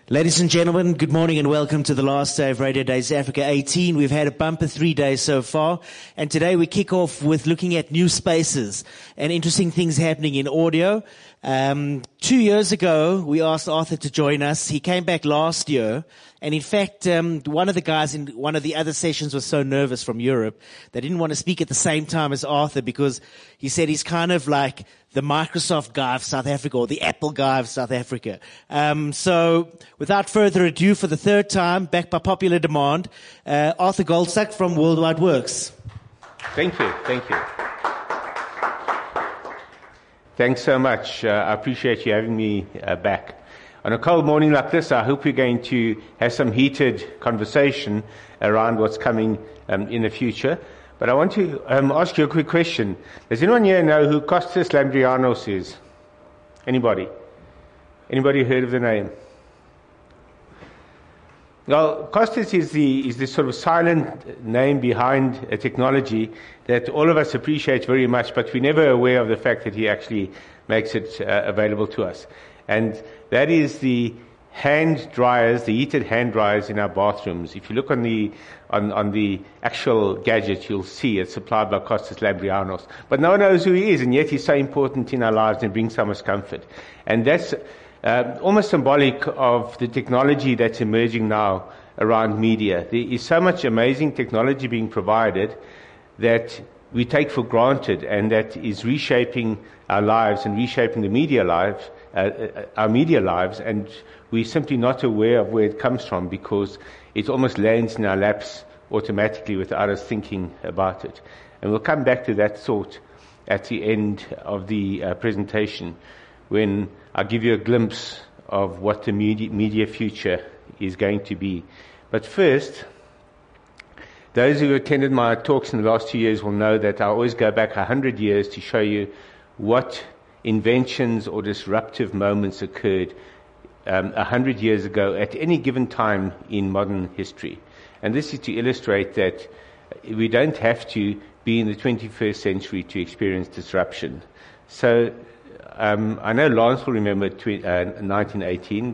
Ladies and gentlemen, good morning and welcome to the last day of Radio Days Africa 18. We've had a bumper 3 days so far, and today we kick off with looking at new spaces and interesting things happening in audio. 2 years ago, we asked Arthur to join us. He came back last year, and in fact, one of the guys in one of the other sessions was so nervous from Europe, they didn't want to speak at the same time as Arthur because he said he's kind of like the Microsoft guy of South Africa or the Apple guy of South Africa. So without further ado, for the third time, back by popular demand, Arthur Goldsack from Worldwide Works. Thank you. Thanks so much. I appreciate you having me back. On a cold morning like this, I hope we're going to have some heated conversation around what's coming in the future. But I want to ask you a quick question. Does anyone here know who Kostas Lambrianos is? Anybody? Anybody heard of the name? Well, Kostas is the sort of silent name behind a technology that all of us appreciate very much, but we're never aware of the fact that he actually makes it available to us. And that is the hand dryers, the heated hand dryers in our bathrooms. If you look on the actual gadget, you'll see it's supplied by Kostas Lambrianos. But no one knows who he is, and yet he's so important in our lives and brings so much comfort. And that's almost symbolic of the technology that's emerging now around media. There is so much amazing technology being provided that we take for granted, and that is reshaping our lives and reshaping the media lives, our media lives, and we're simply not aware of where it comes from because it almost lands in our laps automatically without us thinking about it. And we'll come back to that thought at the end of the presentation when I give you a glimpse of what the media future is going to be. But first, those who attended my talks in the last 2 years will know that I always go back 100 years to show you what inventions or disruptive moments occurred 100 years ago at any given time in modern history. And this is to illustrate that we don't have to be in the 21st century to experience disruption. So I know Lance will remember 1918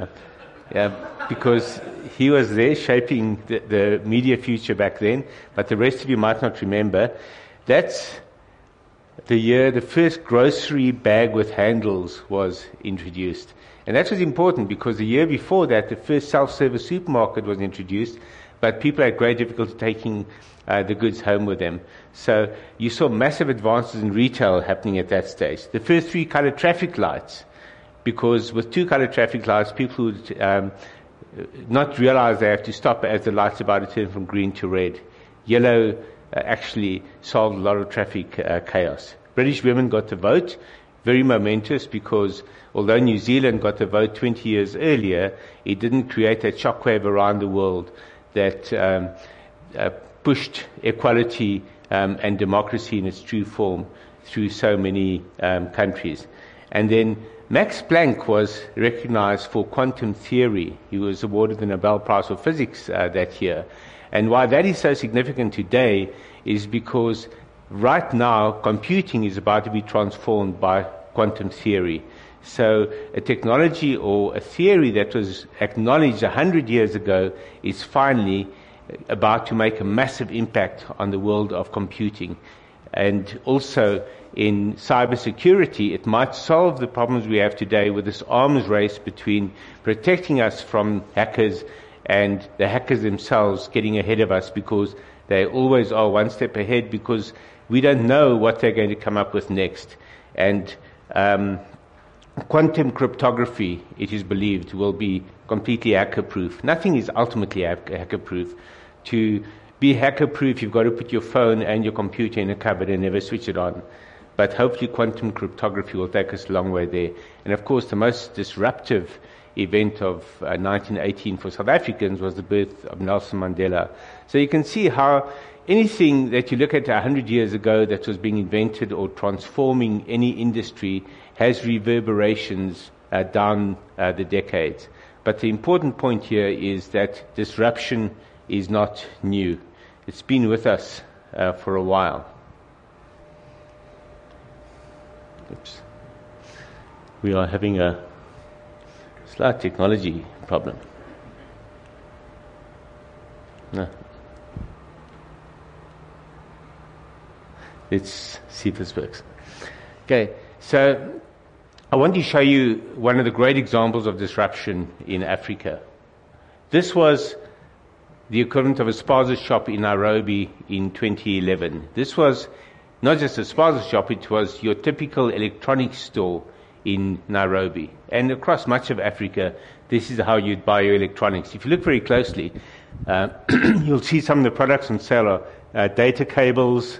because he was there shaping the media future back then, but the rest of you might not remember. That's the year the first grocery bag with handles was introduced. And that was important because the year before that, the first self-service supermarket was introduced, but people had great difficulty taking the goods home with them. So you saw massive advances in retail happening at that stage. The first 3-color traffic lights, because with 2-color traffic lights, people would not realize they have to stop as the light's about to turn from green to red. Yellow actually solved a lot of traffic chaos. British women got the vote, very momentous because although New Zealand got the vote 20 years earlier, it didn't create that shockwave around the world that pushed equality and democracy in its true form through so many countries. And then Max Planck was recognized for quantum theory. He was awarded the Nobel Prize for Physics that year. And why that is so significant today is because right now computing is about to be transformed by quantum theory. So a technology or a theory that was acknowledged 100 years ago is finally about to make a massive impact on the world of computing. And also in cybersecurity, it might solve the problems we have today with this arms race between protecting us from hackers and the hackers themselves getting ahead of us because they always are one step ahead because we don't know what they're going to come up with next. And quantum cryptography, it is believed, will be completely hacker-proof. Nothing is ultimately hacker-proof. To be hacker-proof, you've got to put your phone and your computer in a cupboard and never switch it on. But hopefully quantum cryptography will take us a long way there. And of course, the most disruptive event of 1918 for South Africans was the birth of Nelson Mandela. So you can see how anything that you look at 100 years ago that was being invented or transforming any industry has reverberations down the decades. But the important point here is that disruption is not new. It's been with us for a while. Oops. We are having Slight technology problem. No. Let's see if this works. Okay, so I want to show you one of the great examples of disruption in Africa. This was the equivalent of a spaza shop in Nairobi in 2011. This was not just a spaza shop, it was your typical electronics store in Nairobi. And across much of Africa, this is how you'd buy your electronics. If you look very closely, you'll see some of the products on sale are data cables,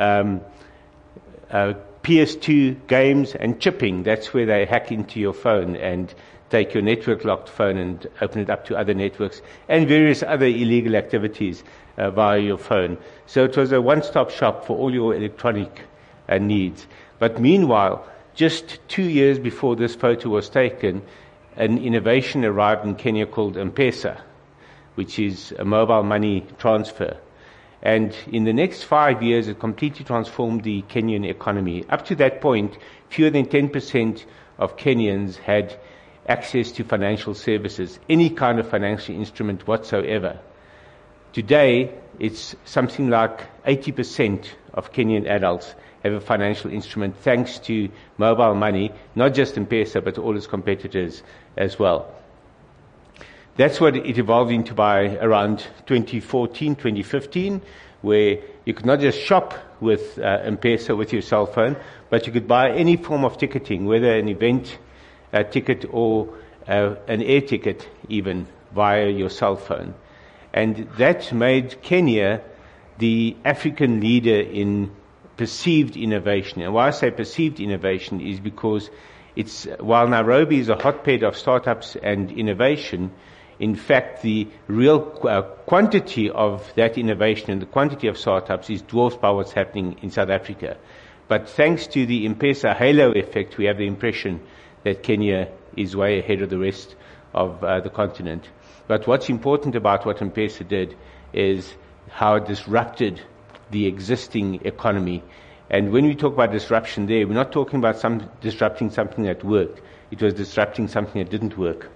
PS2 games, and chipping. That's where they hack into your phone and take your network-locked phone and open it up to other networks, and various other illegal activities via your phone. So it was a one-stop shop for all your electronic needs. But meanwhile, just 2 years before this photo was taken, an innovation arrived in Kenya called M-Pesa, which is a mobile money transfer. And in the next 5 years, it completely transformed the Kenyan economy. Up to that point, fewer than 10% of Kenyans had access to financial services, any kind of financial instrument whatsoever. Today, it's something like 80% of Kenyan adults have a financial instrument thanks to mobile money, not just M-Pesa, but all its competitors as well. That's what it evolved into by around 2014, 2015, where you could not just shop with M-Pesa with your cell phone, but you could buy any form of ticketing, whether an event ticket or an air ticket even, via your cell phone. And that made Kenya the African leader in perceived innovation. And why I say perceived innovation is because while Nairobi is a hotbed of startups and innovation, in fact, the real quantity of that innovation and the quantity of startups is dwarfed by what's happening in South Africa. But thanks to the M-Pesa halo effect, we have the impression that Kenya is way ahead of the rest of the continent. But what's important about what M-Pesa did is how it disrupted the existing economy. And when we talk about disruption there, we're not talking about disrupting something that worked. It was disrupting something that didn't work.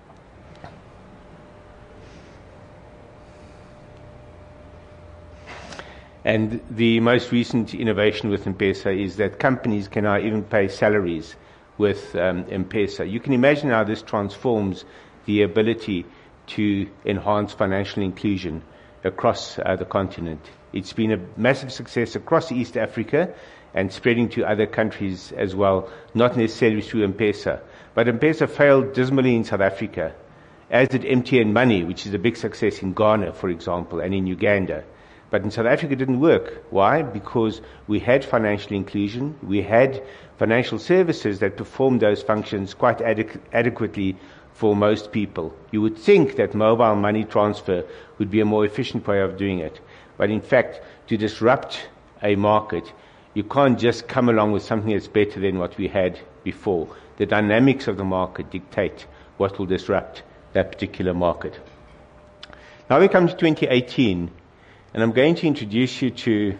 And the most recent innovation with M-Pesa is that companies can now even pay salaries with M-Pesa. You can imagine how this transforms the ability to enhance financial inclusion across the continent. It's been a massive success across East Africa and spreading to other countries as well, not necessarily through M-Pesa. But M-Pesa failed dismally in South Africa, as did MTN Money, which is a big success in Ghana, for example, and in Uganda. But in South Africa, it didn't work. Why? Because we had financial inclusion, we had financial services that performed those functions quite adequately for most people. You would think that mobile money transfer would be a more efficient way of doing it. But in fact, to disrupt a market, you can't just come along with something that's better than what we had before. The dynamics of the market dictate what will disrupt that particular market. Now we come to 2018, and I'm going to introduce you to...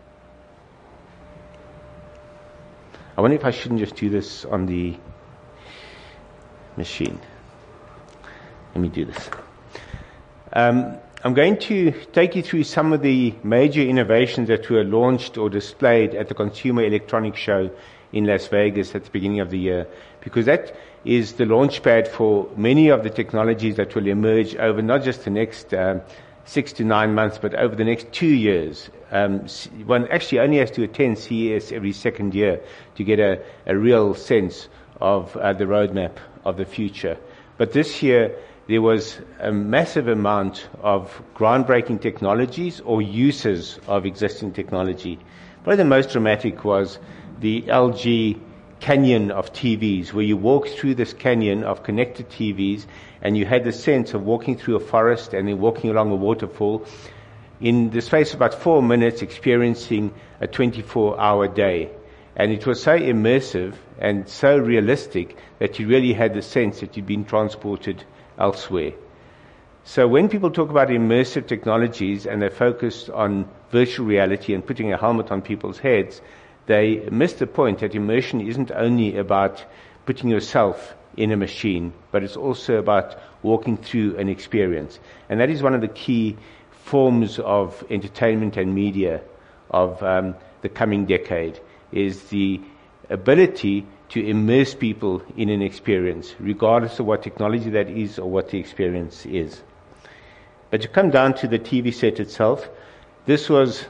I wonder if I shouldn't just do this on the machine. Let me do this. I'm going to take you through some of the major innovations that were launched or displayed at the Consumer Electronics Show in Las Vegas at the beginning of the year, because that is the launch pad for many of the technologies that will emerge over not just the next 6 to 9 months, but over the next 2 years. One actually only has to attend CES every second year to get a real sense of the roadmap of the future. But this year, there was a massive amount of groundbreaking technologies or uses of existing technology. Probably the most dramatic was the LG canyon of TVs, where you walked through this canyon of connected TVs and you had the sense of walking through a forest and then walking along a waterfall in the space of about 4 minutes, experiencing a 24-hour day. And it was so immersive and so realistic that you really had the sense that you'd been transported elsewhere. So when people talk about immersive technologies and they're focused on virtual reality and putting a helmet on people's heads, they miss the point that immersion isn't only about putting yourself in a machine, but it's also about walking through an experience. And that is one of the key forms of entertainment and media of the coming decade, is the ability to immerse people in an experience, regardless of what technology that is or what the experience is. But to come down to the TV set itself, this was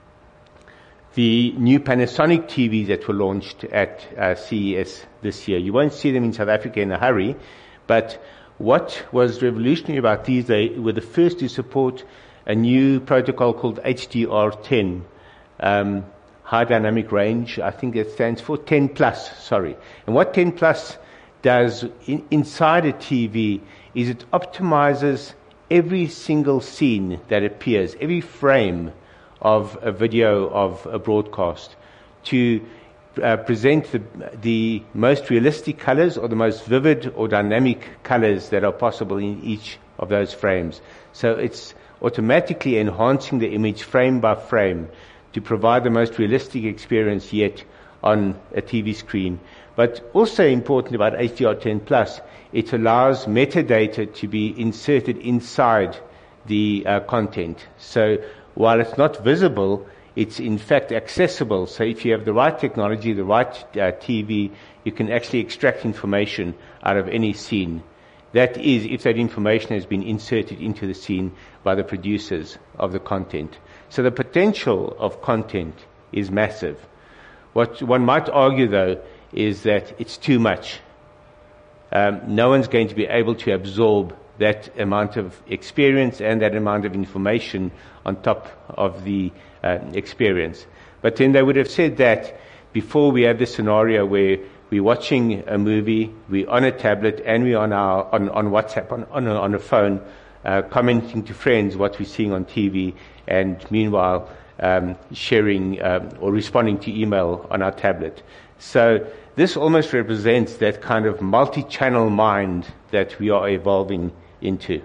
the new Panasonic TVs that were launched at CES this year. You won't see them in South Africa in a hurry, but what was revolutionary about these, they were the first to support a new protocol called HDR10, High Dynamic Range. I think it stands for 10 plus, sorry. And what 10 plus does inside a TV is it optimizes every single scene that appears, every frame of a video of a broadcast, to present the most realistic colors or the most vivid or dynamic colors that are possible in each of those frames. So it's automatically enhancing the image frame by frame to provide the most realistic experience yet on a TV screen. But also important about HDR10 Plus, it allows metadata to be inserted inside the content. So while it's not visible, it's in fact accessible. So if you have the right technology, the right TV, you can actually extract information out of any scene. That is, if that information has been inserted into the scene by the producers of the content. So the potential of content is massive. What one might argue, though, is that it's too much. No one's going to be able to absorb that amount of experience and that amount of information on top of the experience. But then they would have said that before we have this scenario where we're watching a movie, we're on a tablet, and we're on WhatsApp, on a phone, commenting to friends what we're seeing on TV, and meanwhile sharing or responding to email on our tablet. So this almost represents that kind of multi-channel mind that we are evolving into.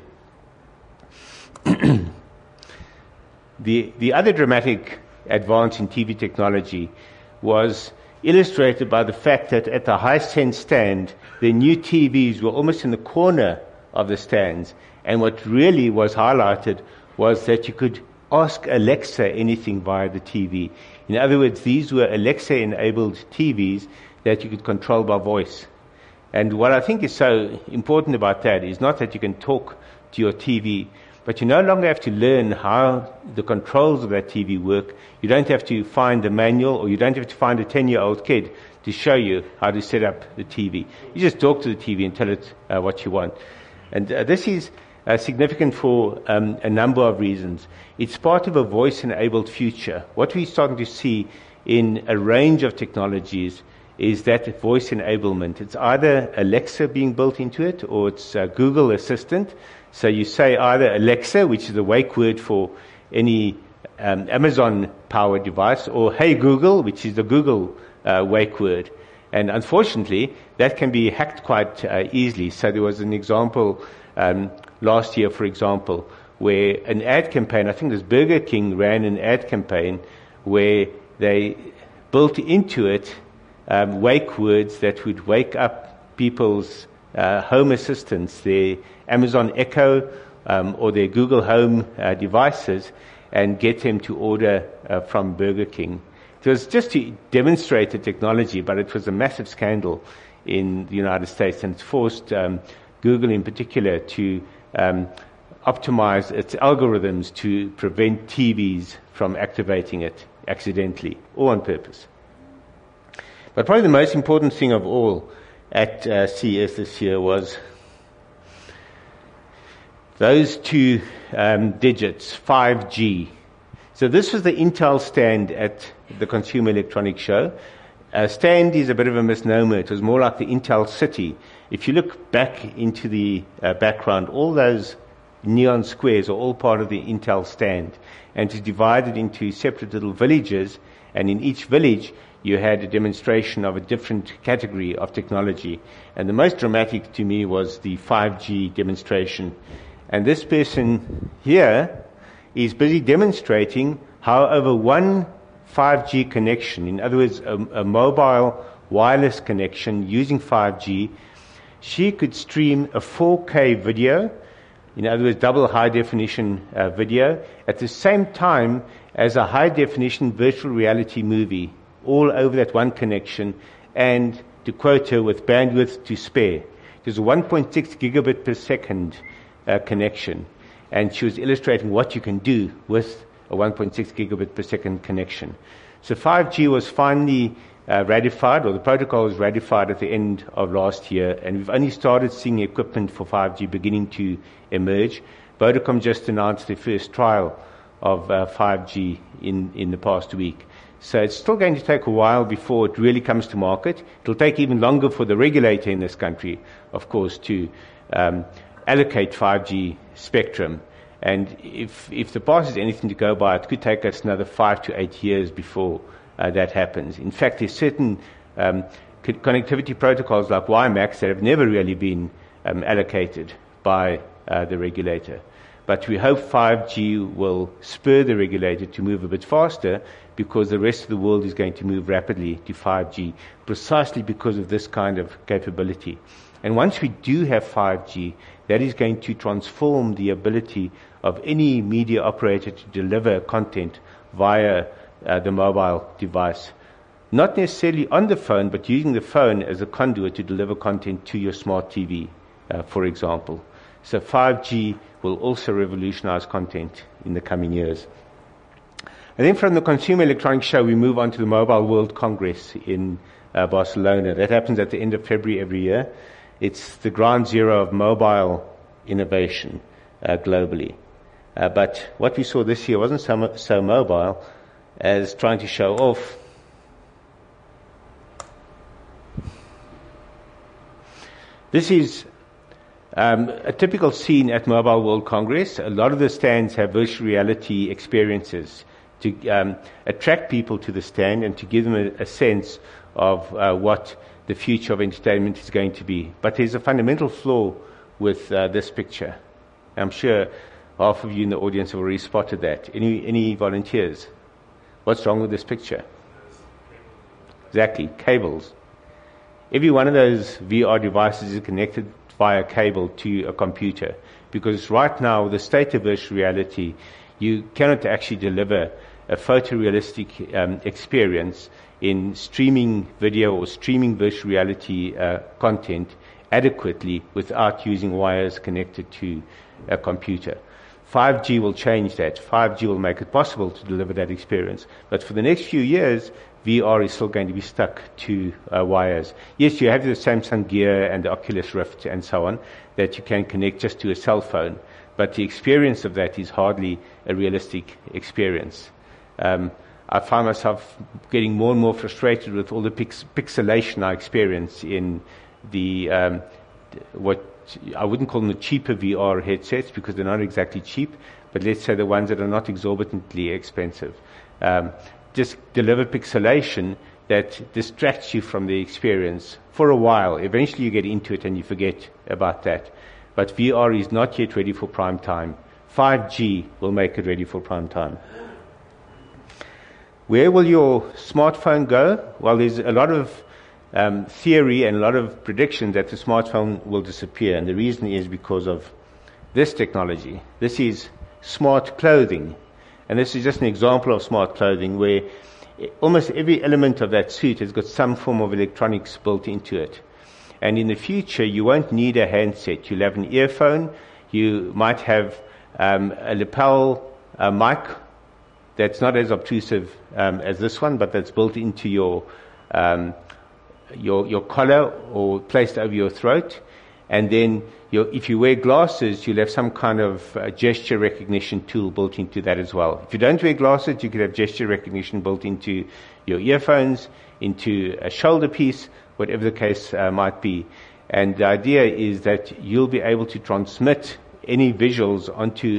The other dramatic advance in TV technology was illustrated by the fact that at the Hisense stand, the new TVs were almost in the corner of the stands. And what really was highlighted was that you could ask Alexa anything via the TV. In other words, these were Alexa-enabled TVs that you could control by voice. And what I think is so important about that is not that you can talk to your TV, but you no longer have to learn how the controls of that TV work. You don't have to find a manual, or you don't have to find a 10-year-old kid to show you how to set up the TV. You just talk to the TV and tell it what you want. And this is significant for a number of reasons. It's part of a voice-enabled future. What we're starting to see in a range of technologies is that voice enablement. It's either Alexa being built into it, or it's Google Assistant. So you say either Alexa, which is the wake word for any Amazon-powered device, or Hey Google, which is the Google wake word. And unfortunately, that can be hacked quite easily. So there was an example last year, for example, where an ad campaign, I think this Burger King ran an ad campaign where they built into it wake words that would wake up people's home assistants, their Amazon Echo or their Google Home devices, and get them to order from Burger King. It was just to demonstrate the technology, but it was a massive scandal in the United States, and it forced Google in particular to optimize its algorithms to prevent TVs from activating it accidentally or on purpose. But probably the most important thing of all at CES this year was those two digits, 5G. So this was the Intel stand at the Consumer Electronics Show. Stand is a bit of a misnomer. It was more like the Intel City. If you look back into the background, all those neon squares are all part of the Intel stand. And it's divided into separate little villages, and in each village you had a demonstration of a different category of technology. And the most dramatic to me was the 5G demonstration. And this person here is busy demonstrating how over one 5G connection, in other words, a mobile wireless connection using 5G, she could stream a 4K video, in other words, double high-definition video, at the same time as a high-definition virtual reality movie, all over that one connection, and to quote her, with bandwidth to spare. It was a 1.6 gigabit per second connection, and she was illustrating what you can do with a 1.6 gigabit per second connection. So 5G was finally ratified, or the protocol was ratified at the end of last year, and we've only started seeing equipment for 5G beginning to emerge. Vodacom just announced their first trial of 5G in the past week. So it's still going to take a while before it really comes to market. It'll take even longer for the regulator in this country, of course, to allocate 5G spectrum. And if the past is anything to go by, it could take us another 5 to 8 years before that happens. In fact, there's certain connectivity protocols like WiMAX that have never really been allocated by the regulator. But we hope 5G will spur the regulator to move a bit faster, because the rest of the world is going to move rapidly to 5G, precisely because of this kind of capability. And once we do have 5G, that is going to transform the ability of any media operator to deliver content via the mobile device. Not necessarily on the phone, but using the phone as a conduit to deliver content to your smart TV, for example. So 5G will also revolutionize content in the coming years. And then from the Consumer Electronics Show, we move on to the Mobile World Congress in Barcelona. That happens at the end of February every year. It's the ground zero of mobile innovation globally. But what we saw this year wasn't so mobile as trying to show off. This is a typical scene at Mobile World Congress. A lot of the stands have virtual reality experiences to attract people to the stand and to give them a sense of what the future of entertainment is going to be. But there's a fundamental flaw with this picture. I'm sure half of you in the audience have already spotted that. Any volunteers? What's wrong with this picture? Exactly, cables. Every one of those VR devices is connected via cable to a computer, because right now, with the state of virtual reality, you cannot actually deliver a photorealistic experience in streaming video or streaming virtual reality content adequately without using wires connected to a computer. 5G will change that. 5G will make it possible to deliver that experience. But for the next few years, VR is still going to be stuck to wires. Yes, you have the Samsung Gear and the Oculus Rift and so on that you can connect just to a cell phone, but the experience of that is hardly a realistic experience. I find myself getting more and more frustrated with all the pixelation I experience in the what I wouldn't call them the cheaper VR headsets, because they're not exactly cheap, but let's say the ones that are not exorbitantly expensive. Just deliver pixelation that distracts you from the experience for a while. Eventually you get into it and you forget about that. But VR is not yet ready for prime time. 5G will make it ready for prime time. Where will your smartphone go? Well, there's a lot of theory and a lot of prediction that the smartphone will disappear. And the reason is because of this technology. This is smart clothing. And this is just an example of smart clothing where almost every element of that suit has got some form of electronics built into it. And in the future, you won't need a handset. You'll have an earphone. You might have a lapel mic that's not as obtrusive as this one, but that's built into your collar or placed over your throat. And then if you wear glasses, you'll have some kind of gesture recognition tool built into that as well. If you don't wear glasses, you could have gesture recognition built into your earphones, into a shoulder piece, whatever the case might be. And the idea is that you'll be able to transmit any visuals onto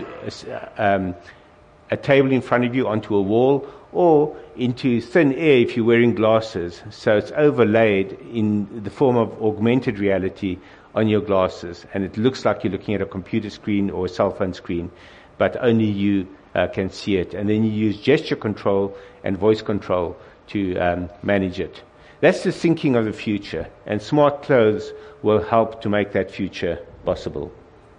a table in front of you, onto a wall, or into thin air if you're wearing glasses. So it's overlaid in the form of augmented reality on your glasses, and it looks like you're looking at a computer screen or a cell phone screen, but only you can see it. And then you use gesture control and voice control to manage it. That's the thinking of the future, and smart clothes will help to make that future possible.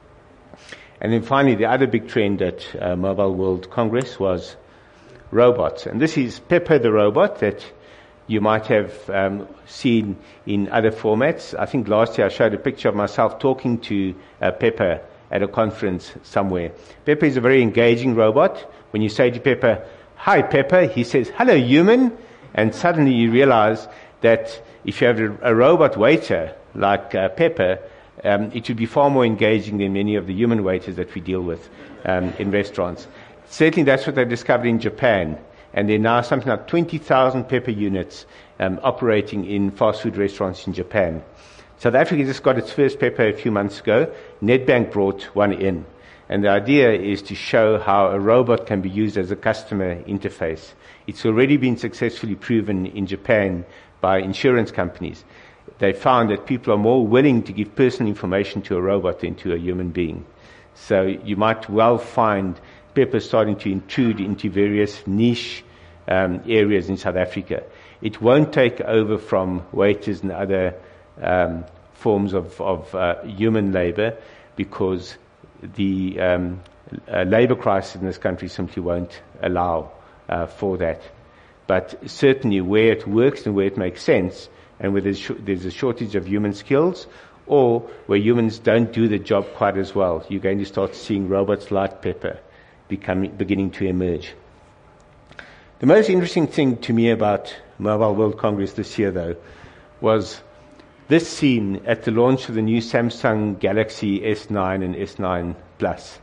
And then finally, the other big trend at Mobile World Congress was robots. And this is Pepper the robot that you might have seen in other formats. I think last year I showed a picture of myself talking to Pepper at a conference somewhere. Pepper is a very engaging robot. When you say to Pepper, "Hi Pepper," he says, "Hello human," and suddenly you realize that if you have a robot waiter like Pepper, it would be far more engaging than many of the human waiters that we deal with in restaurants. Certainly that's what they discovered in Japan, and there are now something like 20,000 Pepper units operating in fast food restaurants in Japan. South Africa just got its first Pepper a few months ago. Nedbank brought one in, and the idea is to show how a robot can be used as a customer interface. It's already been successfully proven in Japan by insurance companies. They found that people are more willing to give personal information to a robot than to a human being. So you might well find Pepper starting to intrude into various niche areas in South Africa. It won't take over from waiters and other forms of human labor, because the labor crisis in this country simply won't allow for that. But certainly where it works and where it makes sense, and where there's a shortage of human skills, or where humans don't do the job quite as well, you're going to start seeing robots like Pepper beginning to emerge. The most interesting thing to me about Mobile World Congress this year, though, was this scene at the launch of the new Samsung Galaxy S9 and S9 Plus.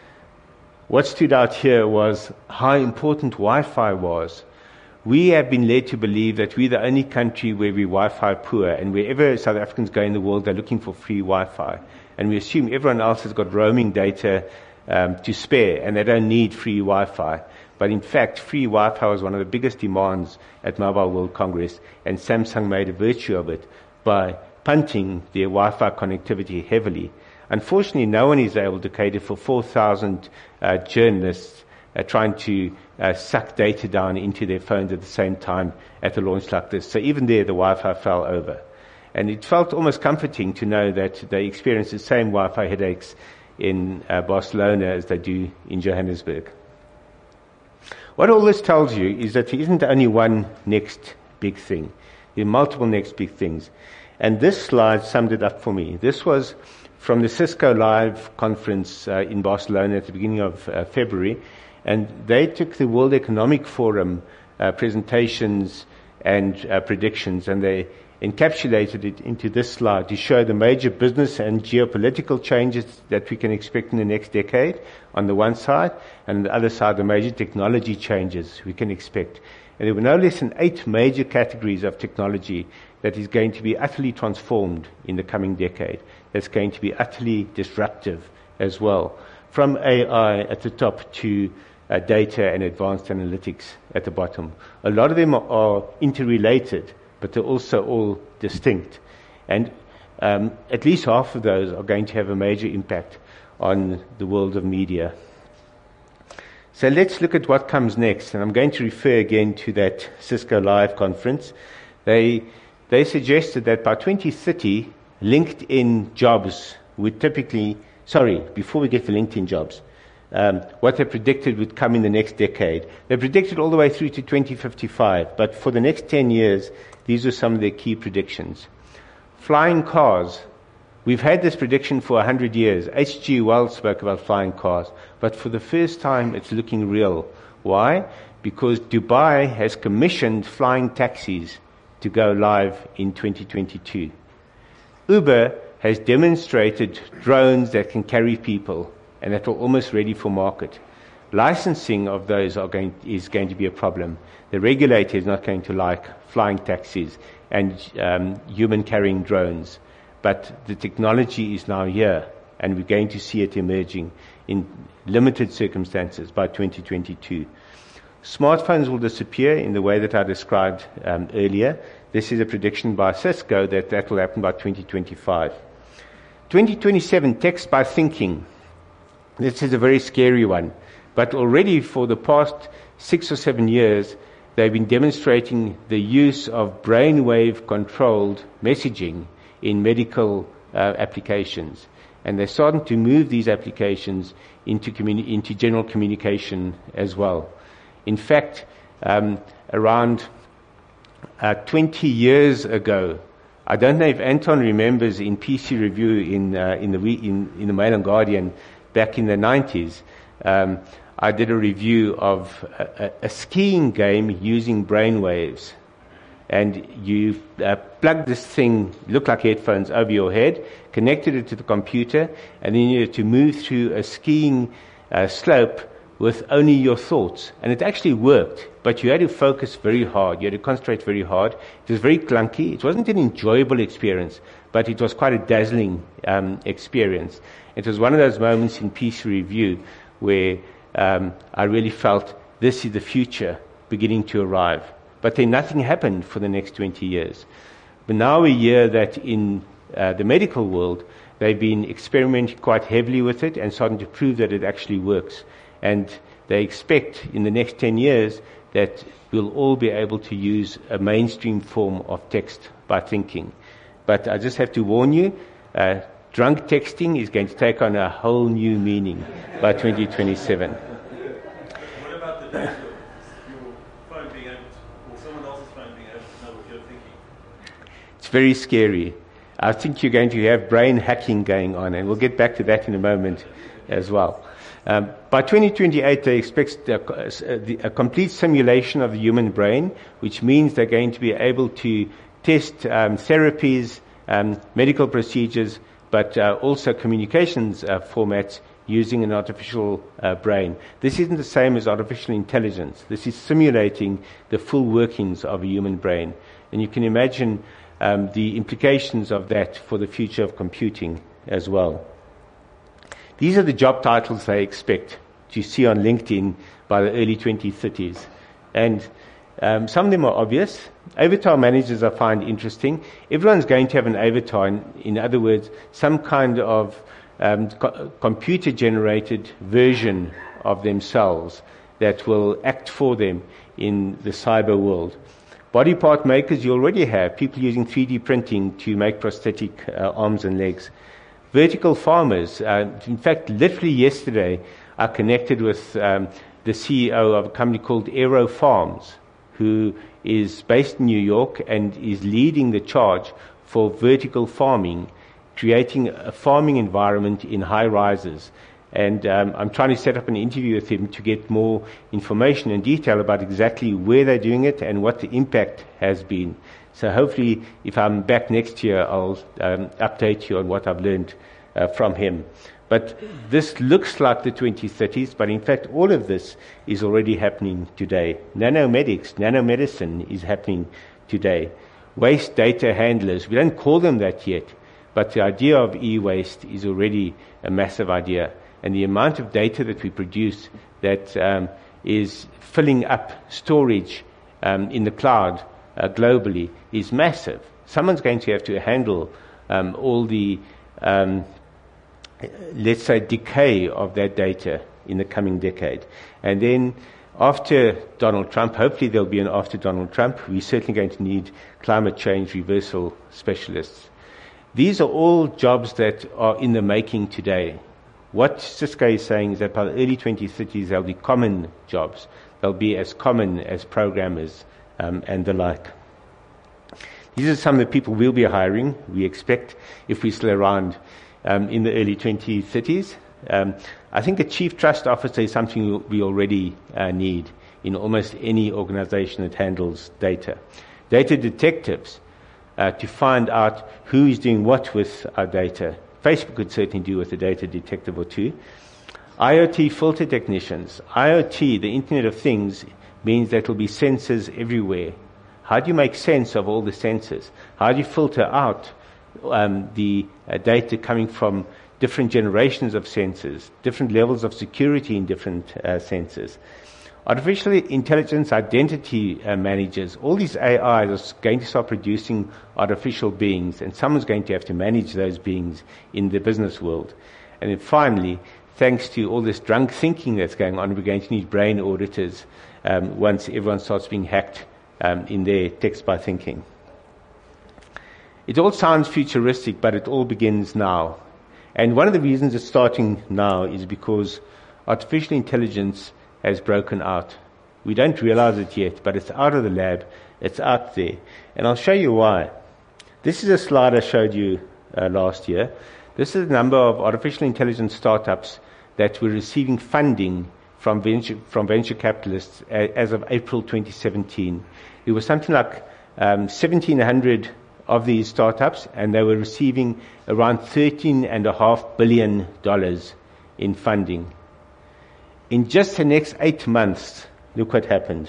What stood out here was how important Wi-Fi was. We have been led to believe that we're the only country where we're Wi-Fi poor, and wherever South Africans go in the world, they're looking for free Wi-Fi. And we assume everyone else has got roaming data to spare, and they don't need free Wi-Fi. But in fact, free Wi-Fi was one of the biggest demands at Mobile World Congress, and Samsung made a virtue of it by punting their Wi-Fi connectivity heavily. Unfortunately, no one is able to cater for 4,000 journalists trying to suck data down into their phones at the same time at a launch like this. So even there, the Wi-Fi fell over. And it felt almost comforting to know that they experience the same Wi-Fi headaches in Barcelona as they do in Johannesburg. What all this tells you is that there isn't only one next big thing. There are multiple next big things. And this slide summed it up for me. This was from the Cisco Live conference in Barcelona at the beginning of February. And they took the World Economic Forum presentations and predictions, and they encapsulated it into this slide to show the major business and geopolitical changes that we can expect in the next decade on the one side, and on the other side, the major technology changes we can expect. And there were no less than 8 major categories of technology that is going to be utterly transformed in the coming decade. That's going to be utterly disruptive as well, from AI at the top to data and advanced analytics at the bottom. A lot of them are interrelated, but they're also all distinct. And at least half of those are going to have a major impact on the world of media. So let's look at what comes next. And I'm going to refer again to that Cisco Live conference. They suggested that by 2030, LinkedIn jobs would typically, before we get to LinkedIn jobs, what they predicted would come in the next decade. They predicted all the way through to 2055, but for the next 10 years, these are some of their key predictions. Flying cars. We've had this prediction for 100 years. H.G. Wells spoke about flying cars, but for the first time, it's looking real. Why? Because Dubai has commissioned flying taxis to go live in 2022. Uber has demonstrated drones that can carry people, and that are almost ready for market. Licensing of those is going to be a problem. The regulator is not going to like flying taxis and human-carrying drones. But the technology is now here, and we're going to see it emerging in limited circumstances by 2022. Smartphones will disappear in the way that I described earlier. This is a prediction by Cisco that will happen by 2025. 2027, text by thinking. This is a very scary one. But already for the past 6 or 7 years, they've been demonstrating the use of brainwave-controlled messaging in medical applications. And they're starting to move these applications into general communication as well. In fact, around 20 years ago, I don't know if Anton remembers in PC Review in the Mail and Guardian back in the 90s, I did a review of a skiing game using brainwaves. And you plugged this thing, looked like headphones, over your head, connected it to the computer, and then you had to move through a skiing slope with only your thoughts. And it actually worked, but you had to focus very hard. You had to concentrate very hard. It was very clunky. It wasn't an enjoyable experience, but it was quite a dazzling experience. It was one of those moments in PC Review where I really felt this is the future beginning to arrive. But then nothing happened for the next 20 years. But now we hear that in the medical world, they've been experimenting quite heavily with it and starting to prove that it actually works. And they expect in the next 10 years that we'll all be able to use a mainstream form of text by thinking. But I just have to warn you, drunk texting is going to take on a whole new meaning by 2027. What about the days of your phone being able to, or someone else's phone being able to know what you're thinking? It's very scary. I think you're going to have brain hacking going on, and we'll get back to that in a moment as well. By 2028, they expect a complete simulation of the human brain, which means they're going to be able to test therapies, medical procedures, but also communications formats using an artificial brain. This isn't the same as artificial intelligence. This is simulating the full workings of a human brain. And you can imagine the implications of that for the future of computing as well. These are the job titles they expect to see on LinkedIn by the early 2030s. And some of them are obvious. Avatar managers I find interesting. Everyone's going to have an avatar. In other words, some kind of computer-generated version of themselves that will act for them in the cyber world. Body part makers, you already have people using 3D printing to make prosthetic arms and legs. Vertical farmers, in fact, literally yesterday, I connected with the CEO of a company called Aero Farms, who is based in New York and is leading the charge for vertical farming, creating a farming environment in high rises. And I'm trying to set up an interview with him to get more information and detail about exactly where they're doing it and what the impact has been. So hopefully, if I'm back next year, I'll update you on what I've learned from him. But this looks like the 2030s, but in fact, all of this is already happening today. Nanomedics, nanomedicine is happening today. Waste data handlers, we don't call them that yet, but the idea of e-waste is already a massive idea. And the amount of data that we produce that is filling up storage in the cloud globally is massive. Someone's going to have to handle all the, let's say, decay of that data in the coming decade. And then after Donald Trump, hopefully there'll be an after Donald Trump, we're certainly going to need climate change reversal specialists. These are all jobs that are in the making today. What Cisco is saying is that by the early 2030s, there'll be common jobs. They'll be as common as programmers and the like. These are some of the people we'll be hiring, we expect, if we're still around in the early 2030s. I think a chief trust officer is something we already need in almost any organization that handles data. Data detectives to find out who is doing what with our data. Facebook could certainly do with a data detective or two. IoT filter technicians. IoT, the Internet of Things, means that there will be sensors everywhere. How do you make sense of all the sensors? How do you filter out the data coming from different generations of sensors, different levels of security in different sensors? Artificial intelligence identity managers, all these AIs are going to start producing artificial beings, and someone's going to have to manage those beings in the business world. And then finally, thanks to all this drunk thinking that's going on, we're going to need brain auditors once everyone starts being hacked in their text by thinking. It all sounds futuristic, but it all begins now. And one of the reasons it's starting now is because artificial intelligence has broken out. We don't realize it yet, but it's out of the lab. It's out there. And I'll show you why. This is a slide I showed you last year. This is the number of artificial intelligence startups that were receiving funding from venture capitalists as of April 2017. It was something like 1,700 of these startups, and they were receiving around $13.5 billion in funding. In just the next 8 months, look what happened.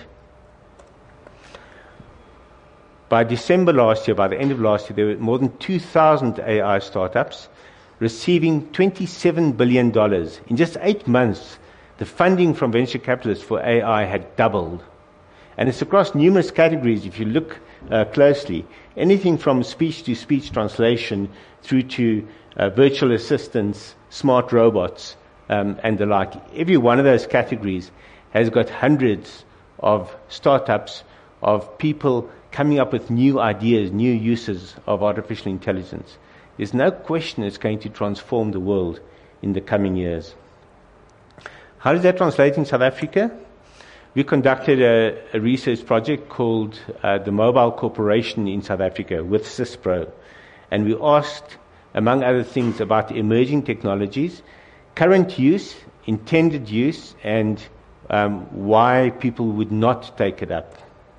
By December last year, by the end of last year, there were more than 2,000 AI startups receiving $27 billion. In just 8 months, the funding from venture capitalists for AI had doubled. And it's across numerous categories, if you look closely. Anything from speech-to-speech translation through to virtual assistants, smart robots, and the like. Every one of those categories has got hundreds of startups, of people coming up with new ideas, new uses of artificial intelligence. There's no question it's going to transform the world in the coming years. How does that translate in South Africa? We conducted a research project called the Mobile Corporation in South Africa with CISPRO. And we asked, among other things, about emerging technologies, current use, intended use, and why people would not take it up.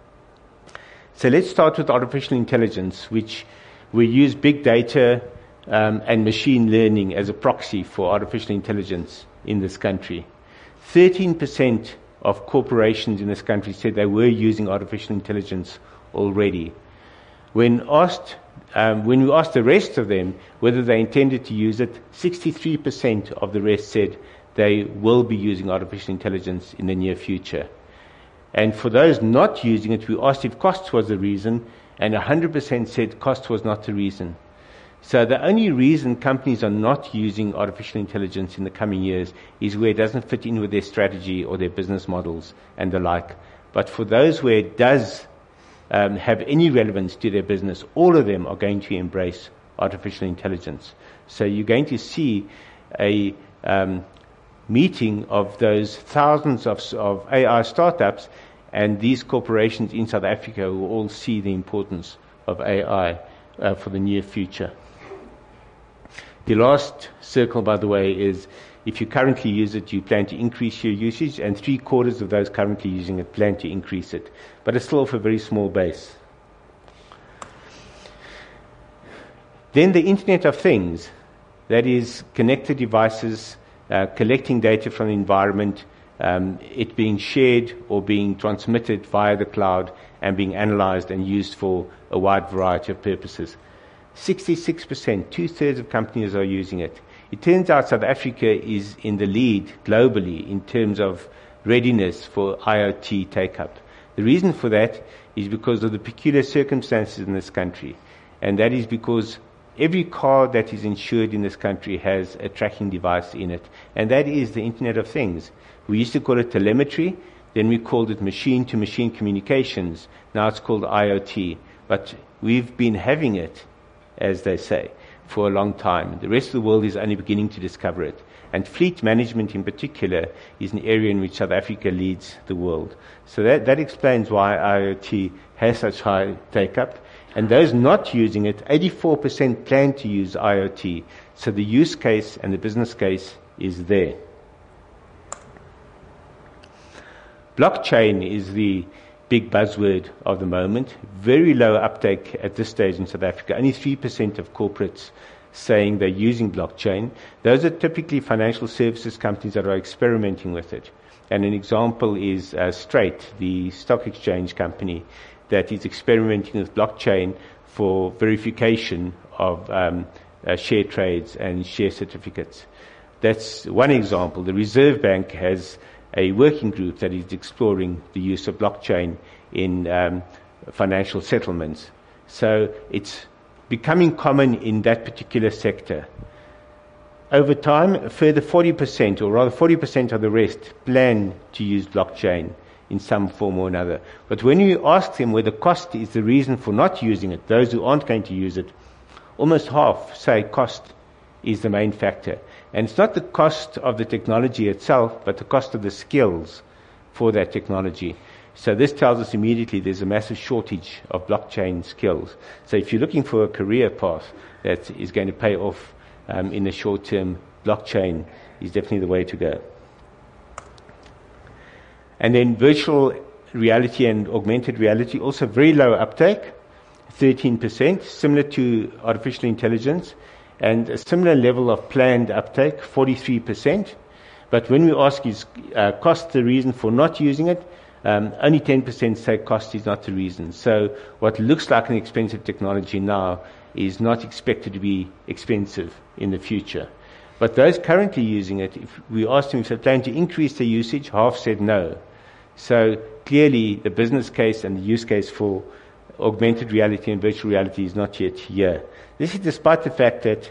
So let's start with artificial intelligence, which we use big data and machine learning as a proxy for artificial intelligence in this country. 13% of corporations in this country said they were using artificial intelligence already. When we asked the rest of them whether they intended to use it, 63% of the rest said they will be using artificial intelligence in the near future. And for those not using it, we asked if cost was the reason, and 100% said cost was not the reason. So the only reason companies are not using artificial intelligence in the coming years is where it doesn't fit in with their strategy or their business models and the like. But for those where it does have any relevance to their business, all of them are going to embrace artificial intelligence. So you're going to see a meeting of those thousands of AI startups and these corporations in South Africa who all see the importance of AI for the near future. The last circle, by the way, is if you currently use it, you plan to increase your usage, and 3/4 of those currently using it plan to increase it. But it's still off a very small base. Then the Internet of Things, that is connected devices, collecting data from the environment, it being shared or being transmitted via the cloud and being analyzed and used for a wide variety of purposes. 66%, 2/3 of companies are using it. It turns out South Africa is in the lead globally in terms of readiness for IoT take-up. The reason for that is because of the peculiar circumstances in this country. And that is because every car that is insured in this country has a tracking device in it. And that is the Internet of Things. We used to call it telemetry, then we called it machine-to-machine communications. Now it's called IoT. But we've been having it, as they say, for a long time. The rest of the world is only beginning to discover it. And fleet management in particular is an area in which South Africa leads the world. So that explains why IoT has such high take-up. And those not using it, 84% plan to use IoT. So the use case and the business case is there. Blockchain is the big buzzword of the moment. Very low uptake at this stage in South Africa. Only 3% of corporates saying they're using blockchain. Those are typically financial services companies that are experimenting with it. And an example is Straight, the stock exchange company that is experimenting with blockchain for verification of share trades and share certificates. That's one example. The Reserve Bank has a working group that is exploring the use of blockchain in financial settlements. So it's becoming common in that particular sector. over time, a further 40%, or rather 40% of the rest, plan to use blockchain in some form or another. But when you ask them whether cost is the reason for not using it, those who aren't going to use it, almost half say cost is the main factor. And it's not the cost of the technology itself, but the cost of the skills for that technology. So this tells us immediately there's a massive shortage of blockchain skills. So if you're looking for a career path that is going to pay off in the short term, blockchain is definitely the way to go. And then virtual reality and augmented reality, also very low uptake, 13%, similar to artificial intelligence, and a similar level of planned uptake, 43%. But when we ask is cost the reason for not using it, only 10% say cost is not the reason. So what looks like an expensive technology now is not expected to be expensive in the future. But those currently using it, if we asked them if they plan to increase their usage, half said no. So clearly the business case and the use case for augmented reality and virtual reality is not yet here. This is despite the fact that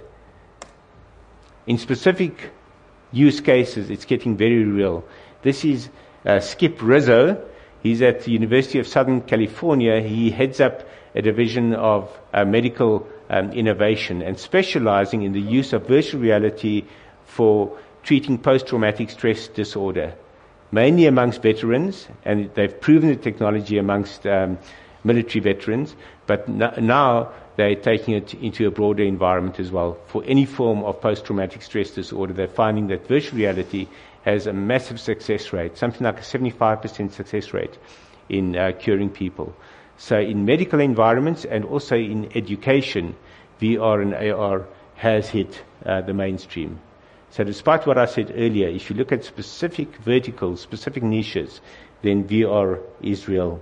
in specific use cases it's getting very real. This is Skip Rizzo. He's at the University of Southern California. He heads up a division of medical innovation and specializing in the use of virtual reality for treating post-traumatic stress disorder, mainly amongst veterans, and they've proven the technology amongst military veterans, but now they're taking it into a broader environment as well. For any form of post-traumatic stress disorder, they're finding that virtual reality has a massive success rate, something like a 75% success rate in curing people. So in medical environments and also in education, VR and AR has hit the mainstream. So despite what I said earlier, if you look at specific verticals, specific niches, then VR is real.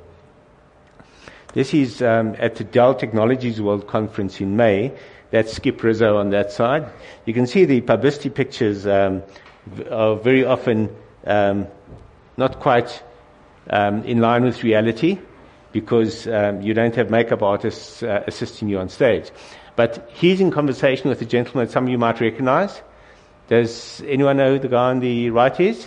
This is at the Dell Technologies World Conference in May. That's Skip Rizzo on that side. You can see the publicity pictures are very often not quite in line with reality, because you don't have makeup artists assisting you on stage. But he's in conversation with a gentleman that some of you might recognize. Does anyone know who the guy on the right is?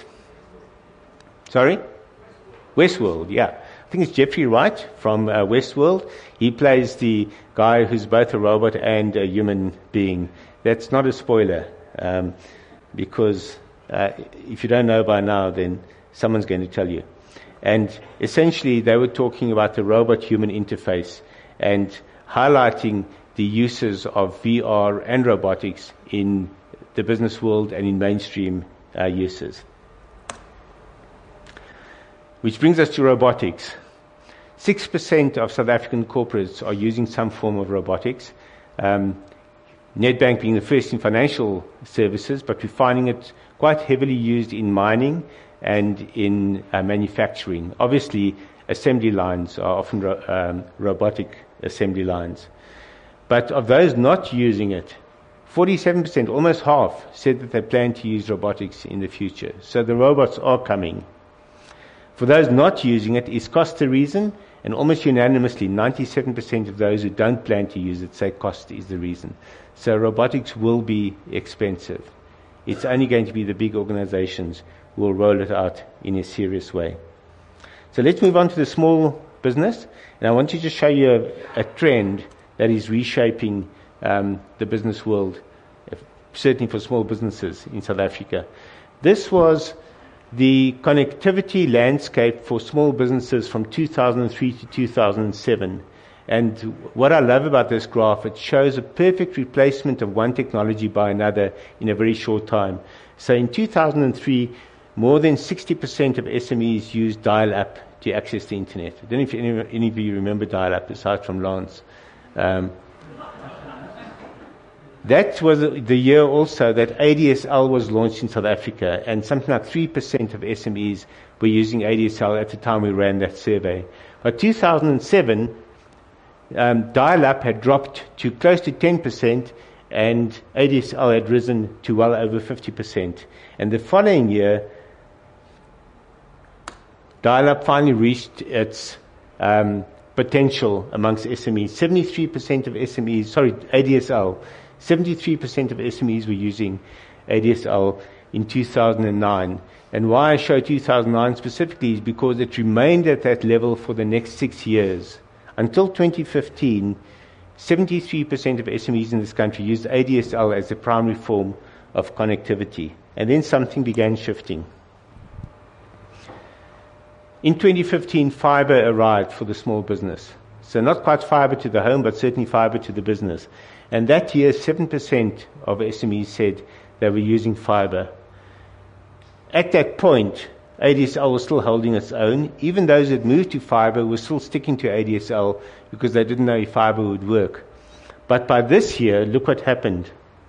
Sorry? Westworld, yeah. I think it's Jeffrey Wright from Westworld. He plays the guy who's both a robot and a human being. That's not a spoiler, because if you don't know by now, then someone's going to tell you. And essentially, they were talking about the robot-human interface and highlighting the uses of VR and robotics in the business world and in mainstream uses. Which brings us to robotics. 6% of South African corporates are using some form of robotics. Nedbank being the first in financial services, but we're finding it quite heavily used in mining and in manufacturing. Obviously, assembly lines are often robotic assembly lines. But of those not using it, 47%, almost half, said that they plan to use robotics in the future. So the robots are coming. For those not using it, is cost the reason? And almost unanimously, 97% of those who don't plan to use it say cost is the reason. So robotics will be expensive. It's only going to be the big organizations who will roll it out in a serious way. So let's move on to the small business. And I want to just show you a trend that is reshaping the business world, certainly for small businesses in South Africa. This was the connectivity landscape for small businesses from 2003 to 2007. And what I love about this graph, it shows a perfect replacement of one technology by another in a very short time. So in 2003, more than 60% of SMEs used dial-up to access the internet. I don't know if any of you remember dial-up, aside from Lance. That was the year also that ADSL was launched in South Africa, and something like 3% of SMEs were using ADSL at the time we ran that survey. By 2007, dial-up had dropped to close to 10%, and ADSL had risen to well over 50%. And the following year, dial-up finally reached its potential amongst SMEs. 73% of SMEs, ADSL, 73% of SMEs were using ADSL in 2009. And why I show 2009 specifically is because it remained at that level for the next 6 years. Until 2015, 73% of SMEs in this country used ADSL as the primary form of connectivity. And then something began shifting. In 2015, fiber arrived for the small business. So not quite fiber to the home, but certainly fiber to the business. And that year, 7% of SMEs said they were using fiber. At that point, ADSL was still holding its own. Even those that moved to fiber were still sticking to ADSL because they didn't know if fiber would work. But by this year, look what happened.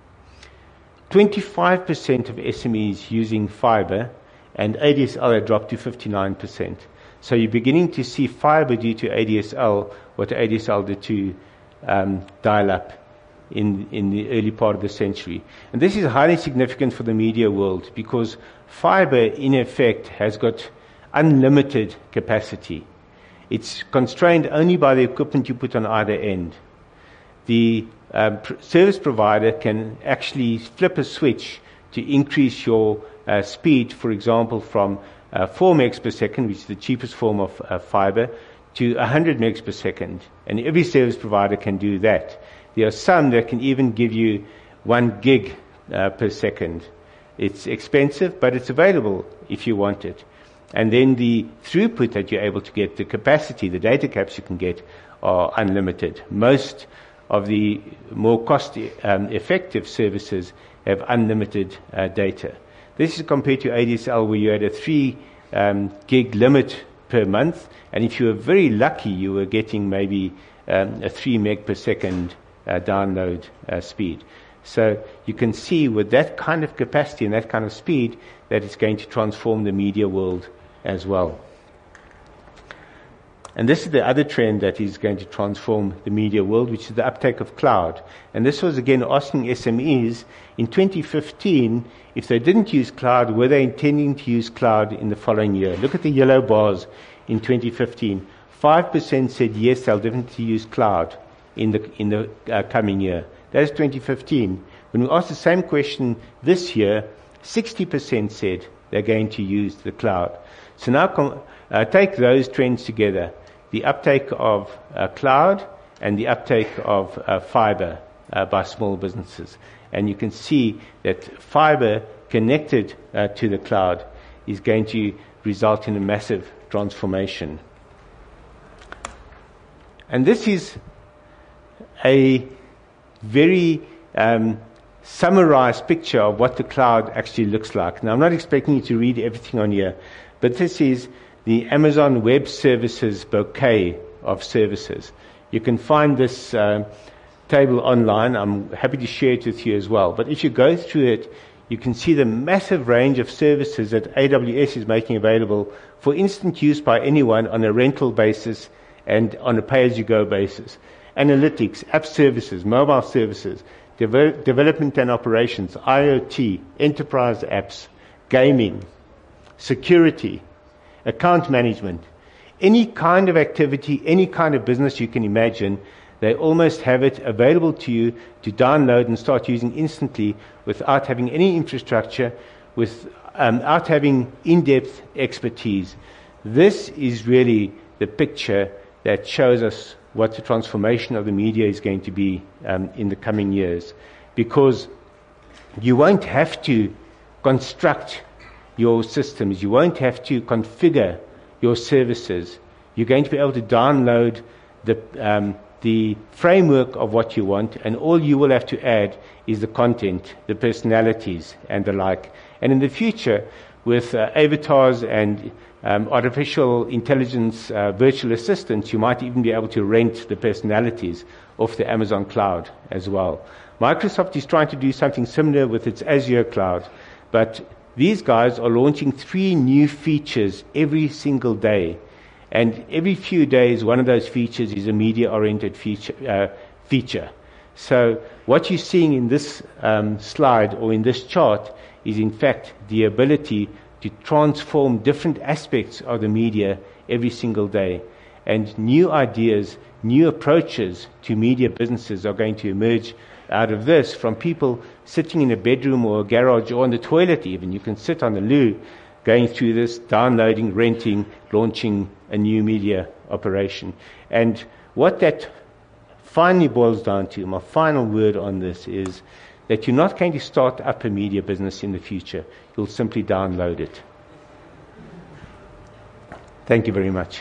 25% of SMEs using fiber, and ADSL had dropped to 59%. So you're beginning to see fiber due to ADSL, what ADSL did to dial-up in the early part of the century. And this is highly significant for the media world because fiber, in effect, has got unlimited capacity. It's constrained only by the equipment you put on either end. The service provider can actually flip a switch to increase your speed, for example, from 4 megs per second, which is the cheapest form of fiber, to 100 megs per second. And every service provider can do that. There are some that can even give you 1 gig per second. It's expensive, but it's available if you want it. And then the throughput that you're able to get, the capacity, the data caps you can get are unlimited. Most of the more cost-effective services have unlimited data. This is compared to ADSL where you had a 3 gig limit per month, and if you were very lucky, you were getting maybe a 3 meg per second download speed. So you can see with that kind of capacity and that kind of speed that it's going to transform the media world as well. And this is the other trend that is going to transform the media world, which is the uptake of cloud. And this was again asking SMEs in 2015, if they didn't use cloud, were they intending to use cloud in the following year? Look at the yellow bars in 2015. 5% said yes, they'll definitely use cloud in the coming year. That is 2015. When we asked the same question this year, 60% said they're going to use the cloud. So now take those trends together. The uptake of cloud and the uptake of fiber by small businesses. And you can see that fiber connected to the cloud is going to result in a massive transformation. And this is a very summarized picture of what the cloud actually looks like. Now, I'm not expecting you to read everything on here, but this is the Amazon Web Services bouquet of services. You can find this table online. I'm happy to share it with you as well. But if you go through it, you can see the massive range of services that AWS is making available for instant use by anyone on a rental basis and on a pay-as-you-go basis. Analytics, app services, mobile services, development and operations, IoT, enterprise apps, gaming, security, account management, any kind of activity, any kind of business you can imagine, they almost have it available to you to download and start using instantly without having any infrastructure, without having in-depth expertise. This is really the picture that shows us what the transformation of the media is going to be in the coming years. Because you won't have to construct your systems. You won't have to configure your services. You're going to be able to download the framework of what you want, and all you will have to add is the content, the personalities, and the like. And in the future, with avatars and artificial intelligence virtual assistants, you might even be able to rent the personalities off the Amazon cloud as well. Microsoft is trying to do something similar with its Azure cloud, but these guys are launching 3 new features every single day. And every few days, one of those features is a media-oriented feature. So what you're seeing in this slide or in this chart is, in fact, the ability to transform different aspects of the media every single day. And new ideas, new approaches to media businesses are going to emerge out of this from people sitting in a bedroom or a garage or on the toilet even. You can sit on the loo going through this, downloading, renting, launching a new media operation. And what that finally boils down to, my final word on this, is that you're not going to start up a media business in the future. You'll simply download it. Thank you very much.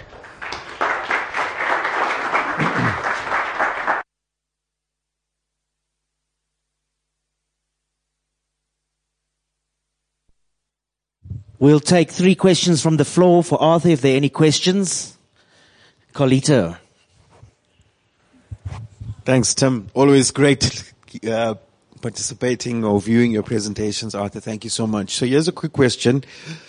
We'll take 3 questions from the floor for Arthur, if there are any questions. Carlito. Thanks, Tim. Always great participating or viewing your presentations, Arthur. Thank you so much. So here's a quick question.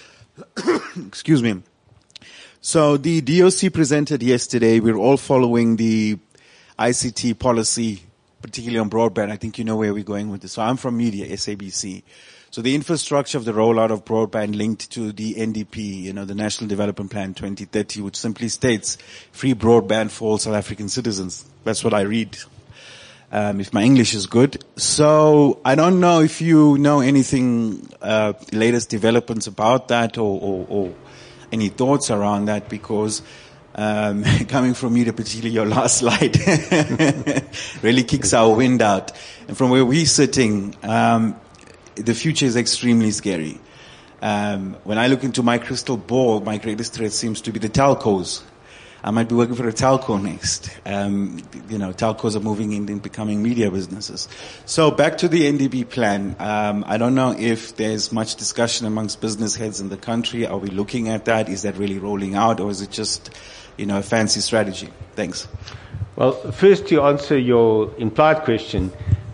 Excuse me. So the DOC presented yesterday. We're all following the ICT policy, particularly on broadband. I think you know where we're going with this. So I'm from media, SABC. So the infrastructure of the rollout of broadband linked to the NDP, the National Development Plan 2030, which simply states free broadband for all South African citizens. That's what I read, if my English is good. So I don't know if you know anything, latest developments about that or any thoughts around that, because coming from media, particularly your last slide, really kicks our wind out. And from where we're sitting, the future is extremely scary. When I look into my crystal ball, my greatest threat seems to be the telcos. I might be working for a telco next. Telcos are moving in and becoming media businesses. So back to the NDP plan. I don't know if there's much discussion amongst business heads in the country. Are we looking at that? Is that really rolling out, or is it just, a fancy strategy? Thanks. Well, first, to answer your implied question,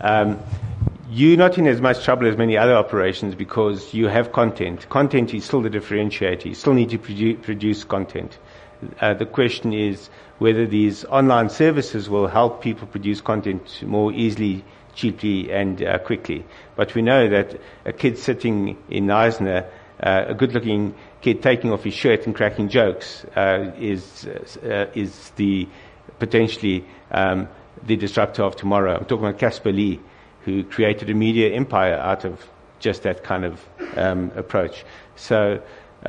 you're not in as much trouble as many other operations because you have content. Content is still the differentiator. You still need to produce content. The question is whether these online services will help people produce content more easily, cheaply, and quickly. But we know that a kid sitting in Knysna, a good-looking kid taking off his shirt and cracking jokes, is the potentially the disruptor of tomorrow. I'm talking about Casper Lee, who created a media empire out of just that kind of approach. So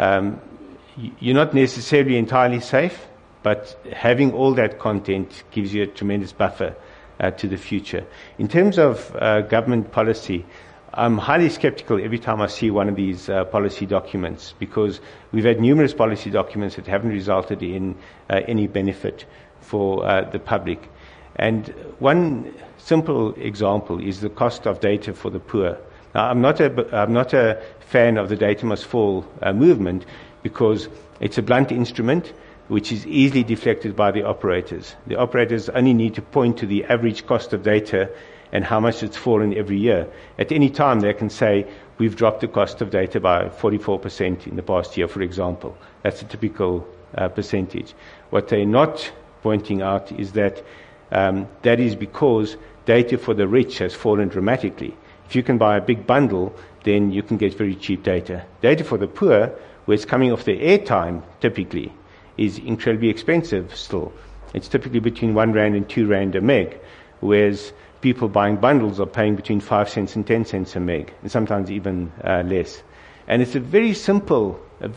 you're not necessarily entirely safe, but having all that content gives you a tremendous buffer to the future. In terms of government policy, I'm highly skeptical every time I see one of these policy documents, because we've had numerous policy documents that haven't resulted in any benefit for the public. And one simple example is the cost of data for the poor. Now, I'm not a fan of the data must fall movement, because it's a blunt instrument which is easily deflected by the operators. The operators only need to point to the average cost of data and how much it's fallen every year. At any time, they can say, we've dropped the cost of data by 44% in the past year, for example. That's a typical percentage. What they're not pointing out is that that is because data for the rich has fallen dramatically. If you can buy a big bundle, then you can get very cheap data. Data for the poor, where it's coming off the airtime, typically, is incredibly expensive still. It's typically between 1 rand and 2 rand a meg, whereas people buying bundles are paying between 5 cents and 10 cents a meg, and sometimes even less. And it's a very simple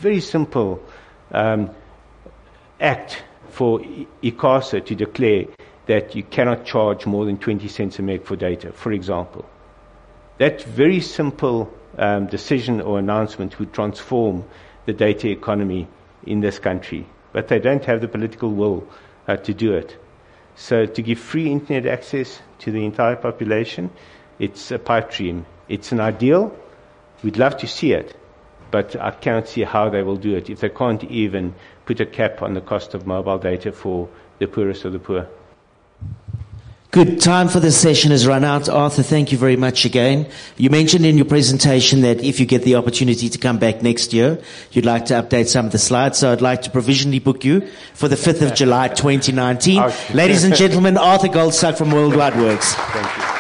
act for ICASA to declare that you cannot charge more than 20 cents a meg for data, for example. That very simple decision or announcement would transform the data economy in this country. But they don't have the political will to do it. So to give free internet access to the entire population, it's a pipe dream. It's an ideal. We'd love to see it, but I cannot see how they will do it if they can't even put a cap on the cost of mobile data for the poorest of the poor. Good. Time for this session has run out. Arthur, thank you very much again. You mentioned in your presentation that if you get the opportunity to come back next year, you'd like to update some of the slides. So I'd like to provisionally book you for the 5th of July 2019. Ladies and gentlemen, Arthur Goldstuck from Worldwide Works. Thank you.